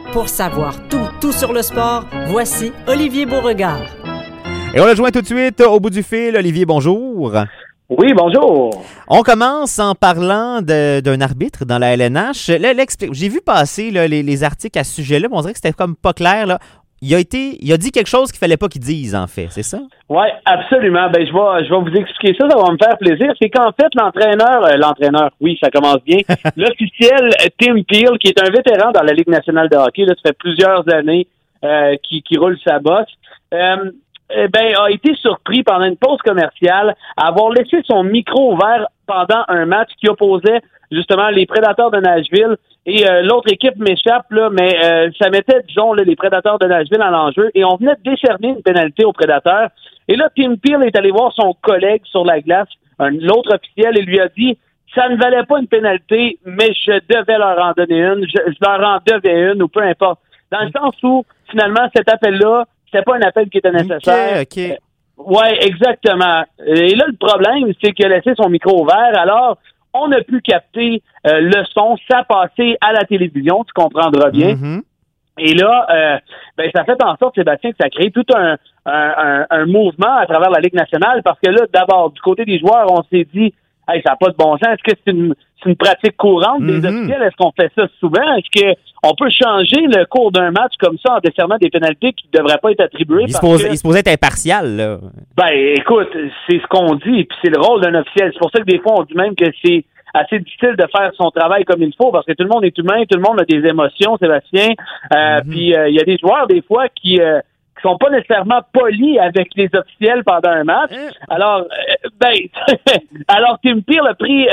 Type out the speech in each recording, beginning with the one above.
Pour savoir tout sur le sport, voici Olivier Beauregard. Et on le joint tout de suite au bout du fil. Olivier, bonjour. Oui, bonjour. On commence en parlant d'un arbitre dans la LNH. Là, j'ai vu passer là, les articles à ce sujet-là, mais on dirait que c'était comme pas clair. Là. Il a dit quelque chose qu'il fallait pas qu'il dise, en fait, c'est ça? Oui, absolument. Ben, je vais vous expliquer ça va me faire plaisir. C'est qu'en fait, l'entraîneur, oui, ça commence bien. L'officiel Tim Peel, qui est un vétéran dans la Ligue nationale de hockey, là, ça fait plusieurs années qui roule sa bosse, a été surpris pendant une pause commerciale à avoir laissé son micro ouvert pendant un match qui opposait justement les Prédateurs de Nashville et l'autre équipe m'échappe, là, mais ça mettait, disons, là, les Prédateurs de Nashville en enjeu et on venait de décerner une pénalité aux Prédateurs. Et là, Tim Peel est allé voir son collègue sur la glace, l'autre officiel, et lui a dit « Ça ne valait pas une pénalité, mais je devais leur en donner une, je leur en devais une, ou peu importe. » Dans le sens où, finalement, cet appel-là, c'était pas un appel qui était nécessaire. OK. Ouais, exactement. Et là, le problème, c'est qu'il a laissé son micro ouvert. Alors, on a pu capter le son, ça passait à la télévision, tu comprendras bien. Mm-hmm. Et là, ça fait en sorte, Sébastien, que ça crée tout un mouvement à travers la Ligue nationale, parce que là, d'abord, du côté des joueurs, on s'est dit, hey, ça n'a pas de bon sens. Est-ce que c'est une pratique courante des officiels? Est-ce qu'on fait ça souvent? Est-ce qu'on peut changer le cours d'un match comme ça en décernant des pénalités qui ne devraient pas être attribuées? Il se posait être impartial, là. Ben, écoute, c'est ce qu'on dit, puis c'est le rôle d'un officiel. C'est pour ça que des fois, on dit même que c'est assez difficile de faire son travail comme il faut, parce que tout le monde est humain, tout le monde a des émotions, Sébastien. Puis il y a des joueurs, des fois, qui sont pas nécessairement polis avec les officiels pendant un match. Alors, alors Tim Peel a pris,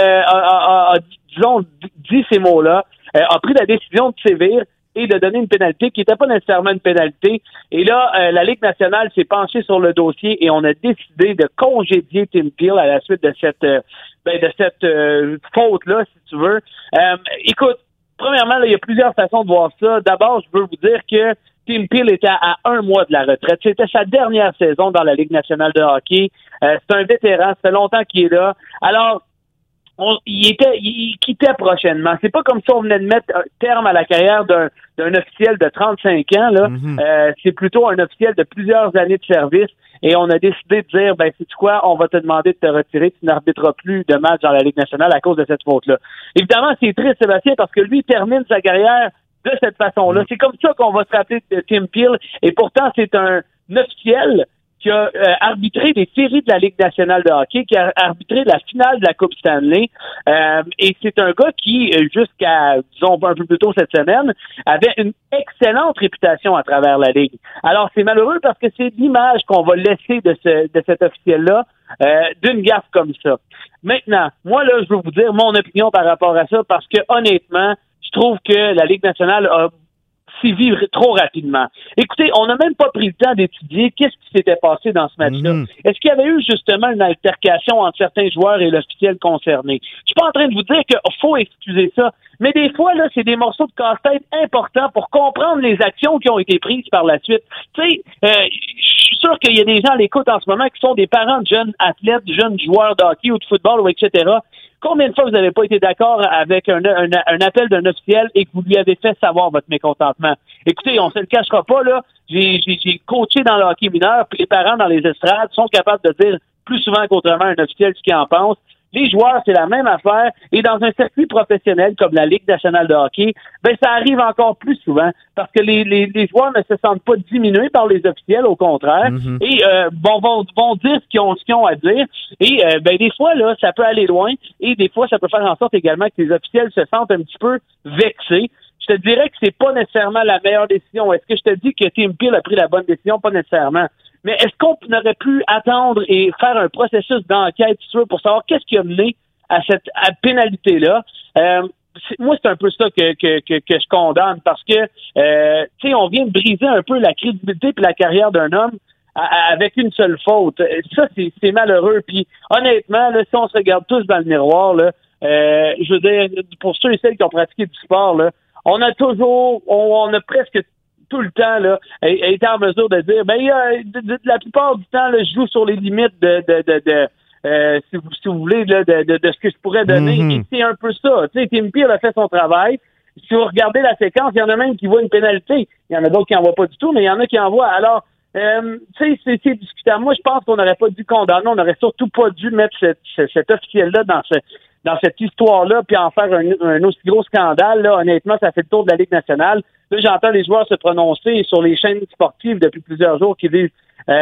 dit ces mots-là, a pris la décision de sévir et de donner une pénalité qui n'était pas nécessairement une pénalité. Et là, la Ligue nationale s'est penchée sur le dossier et on a décidé de congédier Tim Peel à la suite de cette faute-là, si tu veux. Écoute, premièrement, il y a plusieurs façons de voir ça. D'abord, je veux vous dire que Tim Peel était à 1 mois de la retraite. C'était sa dernière saison dans la Ligue nationale de hockey. C'est un vétéran, ça fait longtemps qu'il est là. Alors, il quittait prochainement. C'est pas comme si on venait de mettre un terme à la carrière d'un officiel de 35 ans. Là. C'est plutôt un officiel de plusieurs années de service. Et on a décidé de dire, sais-tu quoi, on va te demander de te retirer, tu n'arbitreras plus de matchs dans la Ligue nationale à cause de cette faute-là. Évidemment, c'est triste, Sébastien, parce que lui, il termine sa carrière de cette façon-là. C'est comme ça qu'on va se rappeler de Tim Peel. Et pourtant, c'est un officiel qui a arbitré des séries de la Ligue nationale de hockey, qui a arbitré la finale de la Coupe Stanley. Et c'est un gars qui, jusqu'à, disons, un peu plus tôt cette semaine, avait une excellente réputation à travers la Ligue. Alors, c'est malheureux parce que c'est l'image qu'on va laisser de cet officiel-là, d'une gaffe comme ça. Maintenant, moi, là, je veux vous dire mon opinion par rapport à ça, parce que, honnêtement, je trouve que la Ligue nationale a vivre trop rapidement. Écoutez, on n'a même pas pris le temps d'étudier qu'est-ce qui s'était passé dans ce match-là. Est-ce qu'il y avait eu justement une altercation entre certains joueurs et l'officiel concerné? Je suis pas en train de vous dire qu'il faut excuser ça, mais des fois, là, c'est des morceaux de casse-tête importants pour comprendre les actions qui ont été prises par la suite. Tu sais, je suis sûr qu'il y a des gens à l'écoute en ce moment qui sont des parents de jeunes athlètes, de jeunes joueurs de hockey ou de football ou etc. Combien de fois vous n'avez pas été d'accord avec un appel d'un officiel et que vous lui avez fait savoir votre mécontentement? Écoutez, on se le cachera pas, là. J'ai coaché dans le hockey mineur, puis les parents dans les estrades sont capables de dire plus souvent qu'autrement un officiel ce qu'il en pense. Les joueurs, c'est la même affaire. Et dans un circuit professionnel comme la Ligue nationale de hockey, ça arrive encore plus souvent parce que les joueurs ne se sentent pas diminués par les officiels, au contraire, et vont dire ce qu'ils ont à dire. Et des fois, là, ça peut aller loin et des fois, ça peut faire en sorte également que les officiels se sentent un petit peu vexés. Je te dirais que c'est pas nécessairement la meilleure décision. Est-ce que je te dis que Tim Peel a pris la bonne décision? Pas nécessairement. Mais est-ce qu'on aurait pu attendre et faire un processus d'enquête, si tu veux, pour savoir qu'est-ce qui a mené à cette pénalité-là? Moi, c'est un peu ça que je condamne parce que, tu sais, on vient de briser un peu la crédibilité et la carrière d'un homme avec une seule faute. Ça, c'est malheureux. Puis, honnêtement, là, si on se regarde tous dans le miroir, là, je veux dire, pour ceux et celles qui ont pratiqué du sport, là, on a presque tout le temps là été en mesure de dire la plupart du temps là, je joue sur les limites si vous voulez là, de ce que je pourrais donner. Et c'est un peu ça. Tu sais, Tim Peel a fait son travail. si vous regardez la séquence, il y en a même qui voient une pénalité. Il y en a d'autres qui n'en voient pas du tout, mais il y en a qui en voient. Alors, tu sais, c'est discutable. Moi, je pense qu'on n'aurait pas dû condamner, on n'aurait surtout pas dû mettre cet officiel-là dans cette histoire-là, puis en faire un aussi gros scandale. Là, honnêtement, ça fait le tour de la Ligue nationale. Là, j'entends les joueurs se prononcer sur les chaînes sportives depuis plusieurs jours qui disent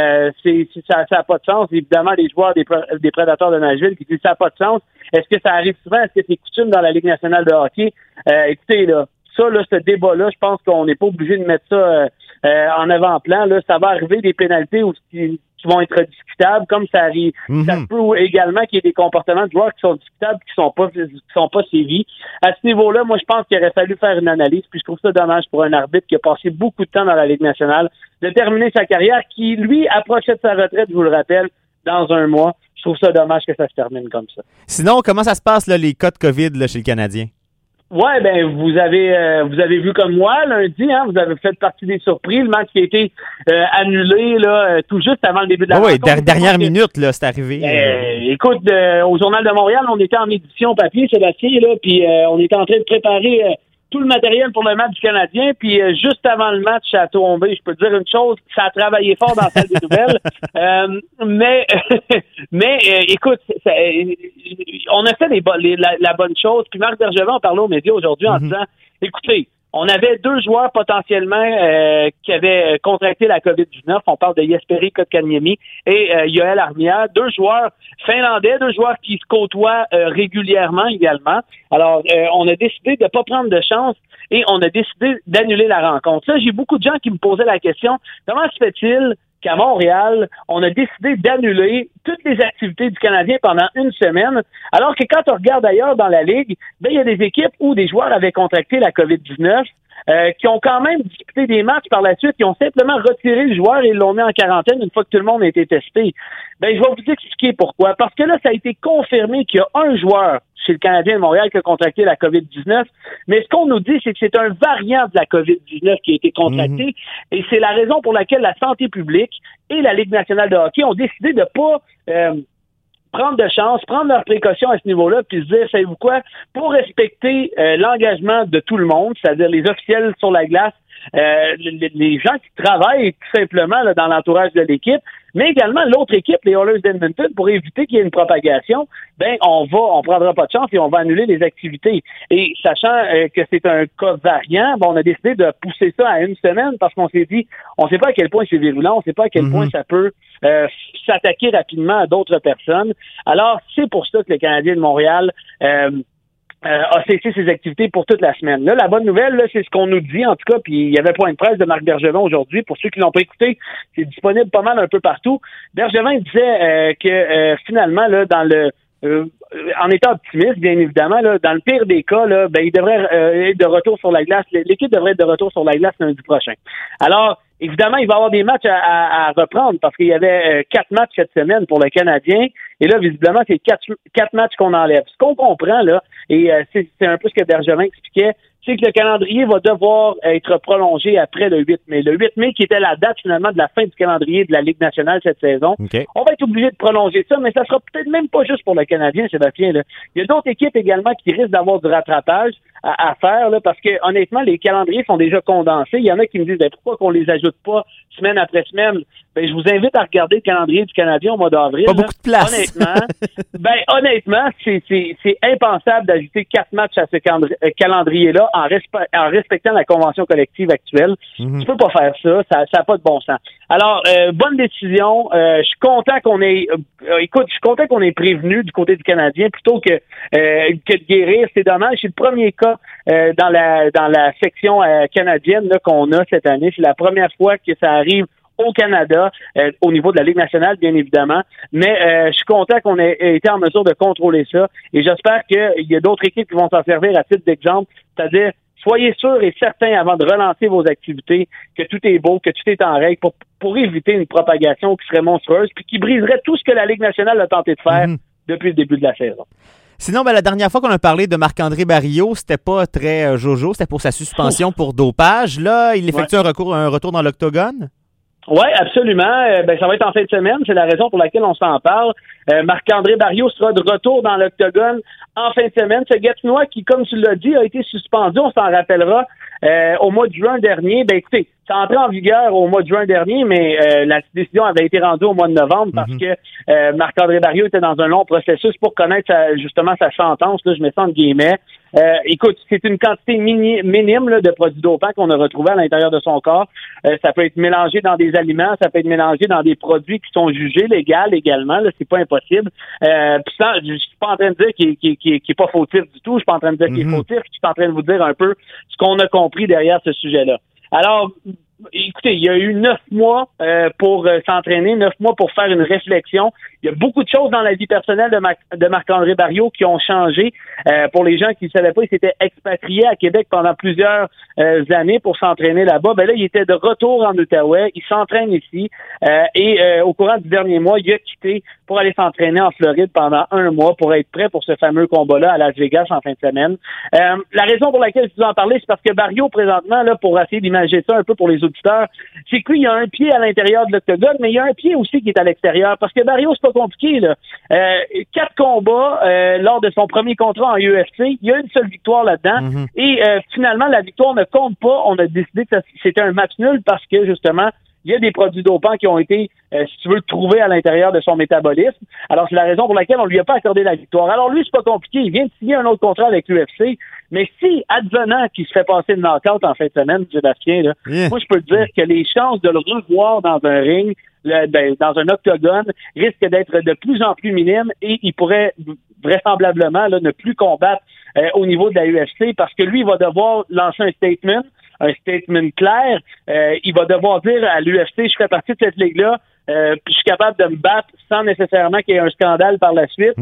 ça n'a pas de sens. Évidemment, les joueurs des Prédateurs de Nashville qui disent ça n'a pas de sens. Est-ce que ça arrive souvent? Est-ce que c'est coutume dans la Ligue nationale de hockey? Écoutez, là, ce débat-là, je pense qu'on n'est pas obligé de mettre ça en avant-plan. Là, ça va arriver des pénalités qui vont être discutables, comme ça arrive. Ça se peut également qu'il y ait des comportements de joueurs qui sont discutables, qui sont pas sévis. À ce niveau-là, moi, je pense qu'il aurait fallu faire une analyse, puis je trouve ça dommage pour un arbitre qui a passé beaucoup de temps dans la Ligue nationale, de terminer sa carrière, qui, lui, approchait de sa retraite, je vous le rappelle, dans un mois. Je trouve ça dommage que ça se termine comme ça. Sinon, comment ça se passe, là, les cas de COVID là, chez le Canadien? Ouais, ben vous avez vu comme moi lundi, hein, vous avez fait partie des surprises. Le match qui a été annulé là, tout juste avant le début de la rencontre. Oui, dernière minute, là, c'est arrivé. Écoute, au Journal de Montréal, on était en édition papier, Sébastien, là, puis on était en train de préparer tout le matériel pour le match du Canadien, puis juste avant le match à Toronto, je peux te dire une chose, ça a travaillé fort dans la salle des nouvelles, mais écoute, on a fait la bonne chose, puis Marc Bergevin en parlait aux médias aujourd'hui en disant, écoutez, on avait 2 joueurs potentiellement qui avaient contracté la COVID-19. On parle de Jesperi Kotkaniemi et Yoel Armia. 2 joueurs finlandais, 2 joueurs qui se côtoient régulièrement également. Alors, on a décidé de ne pas prendre de chance et on a décidé d'annuler la rencontre. Ça, j'ai beaucoup de gens qui me posaient la question, comment se fait-il qu'à Montréal, on a décidé d'annuler toutes les activités du Canadien pendant une semaine, alors que quand on regarde ailleurs dans la Ligue, ben il y a des équipes où des joueurs avaient contracté la COVID-19, qui ont quand même disputé des matchs par la suite, qui ont simplement retiré le joueur et l'ont mis en quarantaine une fois que tout le monde a été testé. Ben, je vais vous expliquer pourquoi. Parce que là, ça a été confirmé qu'il y a un joueur chez le Canadien de Montréal qui a contracté la COVID-19. Mais ce qu'on nous dit, c'est que c'est un variant de la COVID-19 qui a été contracté. Et c'est la raison pour laquelle la santé publique et la Ligue nationale de hockey ont décidé de pas prendre de chance, prendre leurs précautions à ce niveau-là, puis se dire, savez-vous quoi, pour respecter l'engagement de tout le monde, c'est-à-dire les officiels sur la glace, les gens qui travaillent tout simplement là, dans l'entourage de l'équipe, mais également l'autre équipe, les Oilers d'Edmonton, pour éviter qu'il y ait une propagation, ben on prendra pas de chance et on va annuler les activités. Et sachant que c'est un cas variant, on a décidé de pousser ça à une semaine parce qu'on s'est dit, on sait pas à quel point c'est virulent, on sait pas à quel point ça peut s'attaquer rapidement à d'autres personnes. Alors, c'est pour ça que le Canadien de Montréal a cessé ses activités pour toute la semaine. Là, la bonne nouvelle, là, c'est ce qu'on nous dit, en tout cas, puis il y avait point de presse de Marc Bergevin aujourd'hui. Pour ceux qui l'ont pas écouté, c'est disponible pas mal un peu partout. Bergevin disait que finalement, là, dans le en étant optimiste, bien évidemment, là, dans le pire des cas, là, ben, il devrait être de retour sur la glace. L'équipe devrait être de retour sur la glace lundi prochain. Alors, évidemment, il va y avoir des matchs à reprendre parce qu'il y avait 4 matchs cette semaine pour le Canadien. Et là, visiblement, c'est 4 matchs qu'on enlève. Ce qu'on comprend, là, et c'est un peu ce que Bergevin expliquait, c'est que le calendrier va devoir être prolongé après le 8 mai. Le 8 mai, qui était la date finalement de la fin du calendrier de la Ligue nationale cette saison. Okay. On va être obligé de prolonger ça, mais ça sera peut-être même pas juste pour le Canadien, Sébastien. Là. Il y a d'autres équipes également qui risquent d'avoir du rattrapage à faire, là, parce que honnêtement, les calendriers sont déjà condensés. Il y en a qui me disent pourquoi qu'on les ajoute pas semaine après semaine. Ben, je vous invite à regarder le calendrier du Canadien au mois d'avril. Pas beaucoup de place. Honnêtement, c'est impensable d'ajouter 4 matchs à ce calendrier-là en respectant la convention collective actuelle. Tu peux pas faire ça, ça n'a pas de bon sens. Alors, bonne décision. Je suis content qu'on ait prévenu du côté du Canadien plutôt que de guérir. C'est dommage. C'est le premier cas dans la section canadienne là, qu'on a cette année. C'est la première fois que ça arrive au Canada, au niveau de la Ligue nationale, bien évidemment. Mais je suis content qu'on ait été en mesure de contrôler ça. Et j'espère qu'il y a d'autres équipes qui vont s'en servir à titre d'exemple. C'est-à-dire, soyez sûrs et certains avant de relancer vos activités que tout est beau, que tout est en règle pour éviter une propagation qui serait monstrueuse puis qui briserait tout ce que la Ligue nationale a tenté de faire depuis le début de la saison. Sinon, la dernière fois qu'on a parlé de Marc-André Barrio, c'était pas très jojo, c'était pour sa suspension pour dopage. Là, il effectue un retour dans l'octogone? Oui, absolument. Ça va être en fin de semaine. C'est la raison pour laquelle on s'en parle. Marc-André Barriault sera de retour dans l'octogone en fin de semaine. Ce Gatinois qui, comme tu l'as dit, a été suspendu, on s'en rappellera, au mois de juin dernier. Écoutez, c'est entré en vigueur au mois de juin dernier, mais la décision avait été rendue au mois de novembre parce que Marc-André Barriault était dans un long processus pour connaître justement sa sentence. Là, je mets ça entre guillemets. Écoute, c'est une quantité minime là, de produits dopants qu'on a retrouvé à l'intérieur de son corps. Ça peut être mélangé dans des aliments, ça peut être mélangé dans des produits qui sont jugés légaux également. Là, c'est pas impossible. Puis ça, je suis pas en train de dire qu'il est pas fautif du tout. Je suis pas en train de dire qu'il est fautif. Je suis en train de vous dire un peu ce qu'on a compris derrière ce sujet-là. Alors, écoutez, il y a eu 9 mois pour s'entraîner, 9 mois pour faire une réflexion. Il y a beaucoup de choses dans la vie personnelle de Marc-André Barriault qui ont changé. Pour les gens qui ne savaient pas, il s'était expatrié à Québec pendant plusieurs années pour s'entraîner là-bas. Là, il était de retour en Outaouais. Il s'entraîne ici. Au courant du dernier mois, il a quitté pour aller s'entraîner en Floride pendant 1 mois pour être prêt pour ce fameux combat-là à Las Vegas en fin de semaine. La raison pour laquelle je vous en parlais, c'est parce que Barriault, présentement, là, pour essayer d'imaginer ça un peu pour les auditeurs, c'est qu'il y a un pied à l'intérieur de l'octogone, mais il y a un pied aussi qui est à l'extérieur. Parce que Barriault, c'est pas compliqué, là. 4 combats lors de son premier contrat en UFC. Il y a une seule victoire là-dedans. Et finalement, la victoire ne compte pas. On a décidé que c'était un match nul parce que, justement, il y a des produits dopants qui ont été, si tu veux, trouvés à l'intérieur de son métabolisme. Alors, c'est la raison pour laquelle on lui a pas accordé la victoire. Alors, lui, c'est pas compliqué. Il vient de signer un autre contrat avec l'UFC. Mais si, advenant qu'il se fait passer le knockout en fin de semaine, Sébastien, là, moi, je peux te dire que les chances de le revoir dans un ring, dans un octogone, risquent d'être de plus en plus minimes et il pourrait vraisemblablement là, ne plus combattre au niveau de la UFC parce que lui, il va devoir lancer un statement clair. Il va devoir dire à l'UFC, je fais partie de cette ligue-là, puis je suis capable de me battre sans nécessairement qu'il y ait un scandale par la suite.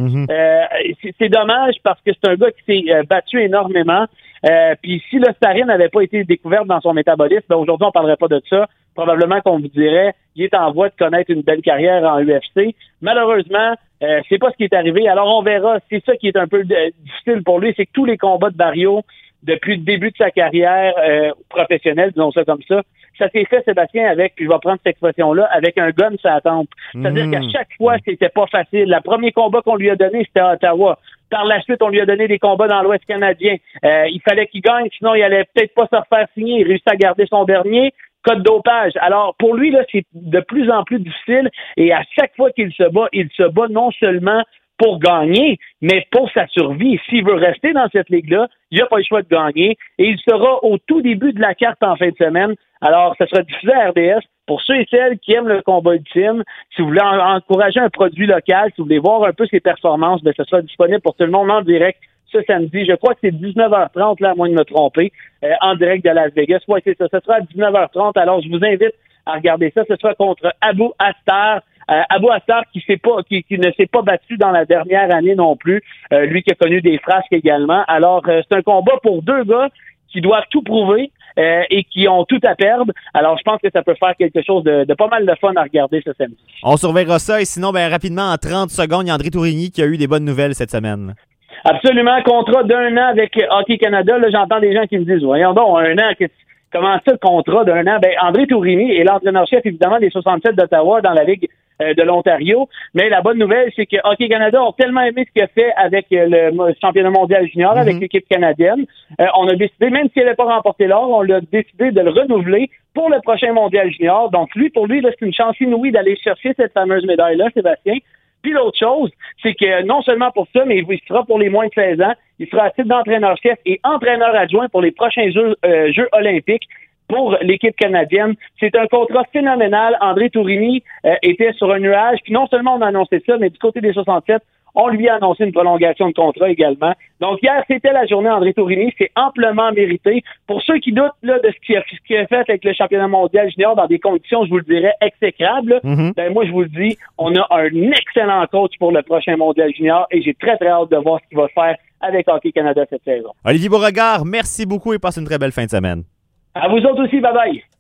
C'est dommage parce que c'est un gars qui s'est battu énormément. Puis si le stérine n'avait pas été découverte dans son métabolisme, aujourd'hui on parlerait pas de ça. Probablement qu'on vous dirait il est en voie de connaître une belle carrière en UFC. Malheureusement, c'est pas ce qui est arrivé. Alors on verra. C'est ça qui est un peu difficile pour lui, c'est que tous les combats de Barriault depuis le début de sa carrière professionnelle, disons ça comme ça s'est fait, Sébastien, avec, puis je vais prendre cette expression-là, avec un gun sur la tempe. C'est-à-dire qu'à chaque fois, c'était pas facile. Le premier combat qu'on lui a donné, c'était à Ottawa. Par la suite, on lui a donné des combats dans l'Ouest canadien. Il fallait qu'il gagne, sinon il allait peut-être pas se refaire signer. Il réussit à garder son dernier. Cas de dopage. Alors, pour lui, là, c'est de plus en plus difficile. Et à chaque fois qu'il se bat non seulement pour gagner, mais pour sa survie. S'il veut rester dans cette ligue-là, il n'a pas le choix de gagner. Et il sera au tout début de la carte en fin de semaine. Alors, ça sera diffusé à RDS. Pour ceux et celles qui aiment le combat ultime, si vous voulez encourager un produit local, si vous voulez voir un peu ses performances, ça sera disponible pour tout le monde en direct ce samedi. Je crois que c'est 19h30, là, à moins de me tromper, en direct de Las Vegas. Ouais, c'est ça. Ce sera à 19h30. Alors, je vous invite à regarder ça. Ce sera contre Abu Astar. Abu Astar qui ne s'est pas battu dans la dernière année non plus. Lui qui a connu des frasques également. Alors, c'est un combat pour 2 gars qui doivent tout prouver et qui ont tout à perdre. Alors, je pense que ça peut faire quelque chose de pas mal de fun à regarder ce samedi. On surveillera ça. Et sinon, rapidement, en 30 secondes, il y a André Tourigny qui a eu des bonnes nouvelles cette semaine. Absolument. Contrat d'1 an avec Hockey Canada. Là, j'entends des gens qui me disent, voyons donc, 1 an, comment ça, le contrat d'1 an? André Tourigny est l'entraîneur-chef, évidemment, des 67 d'Ottawa dans la Ligue de l'Ontario. Mais la bonne nouvelle, c'est que Hockey Canada ont tellement aimé ce qu'il a fait avec le championnat mondial junior, avec l'équipe canadienne. On a décidé, même s'il n'avait pas remporté l'or, on a décidé de le renouveler pour le prochain mondial junior. Donc, pour lui, là, c'est une chance inouïe d'aller chercher cette fameuse médaille-là, Sébastien. Puis l'autre chose, c'est que non seulement pour ça, mais il sera pour les moins de 16 ans, il sera à titre d'entraîneur-chef et entraîneur adjoint pour les prochains Jeux olympiques pour l'équipe canadienne. C'est un contrat phénoménal. André Tourigny était sur un nuage. Puis non seulement on a annoncé ça, mais du côté des 67, on lui a annoncé une prolongation de contrat également. Donc hier, c'était la journée André Tourigny. C'est amplement mérité. Pour ceux qui doutent là, de ce qu'il a fait avec le championnat mondial junior dans des conditions, je vous le dirais, exécrables, moi je vous le dis, on a un excellent coach pour le prochain mondial junior et j'ai très très hâte de voir ce qu'il va faire avec Hockey Canada cette saison. Olivier Beauregard, merci beaucoup et passe une très belle fin de semaine. À vous autres aussi, bye bye.